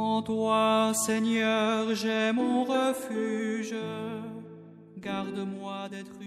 En toi, Seigneur, j'ai mon refuge. Garde-moi d'être